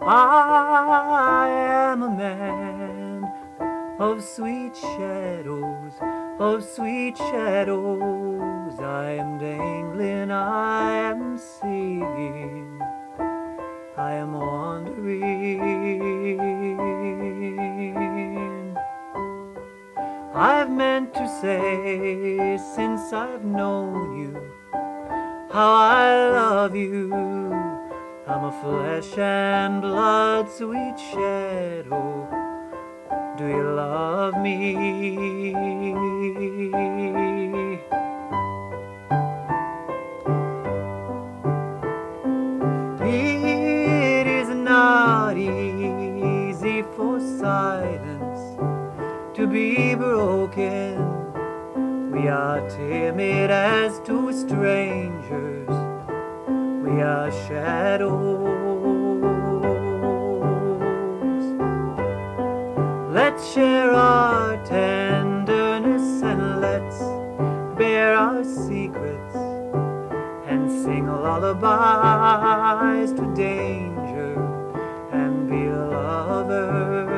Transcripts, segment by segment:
I am a man of sweet shadows, of sweet shadows. I am dangling, I am singing, I am wandering. I've meant to say since I've known you how I love you. I'm a flesh and blood sweet shadow. Do you love me? It is not easy for silence to be broken. We are timid as two strangers. We are shadows. Let's share our tenderness and let's bear our secrets and sing lullabies to danger and be lovers.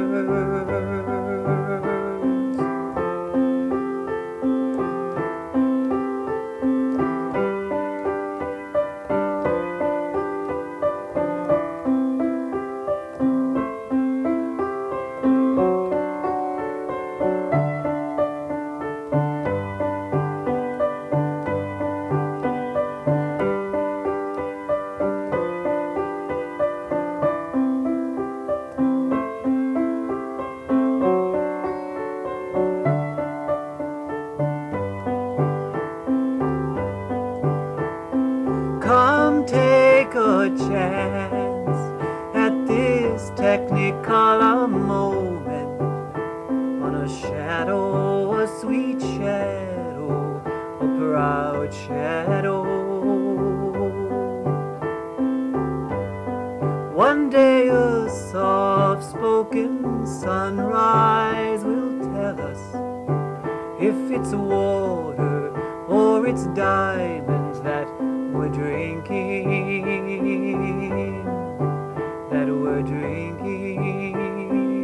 Come take a chance at this technicolor moment on a shadow, a sweet shadow, a proud shadow. One day a soft-spoken sunrise will tell us if it's water or it's diamonds that we're drinking, that we're drinking.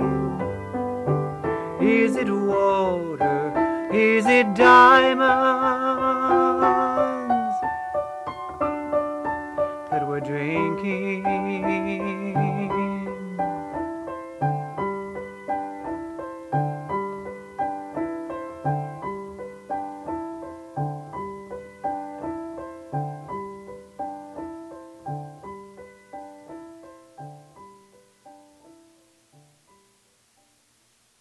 Is it water? Is it diamonds?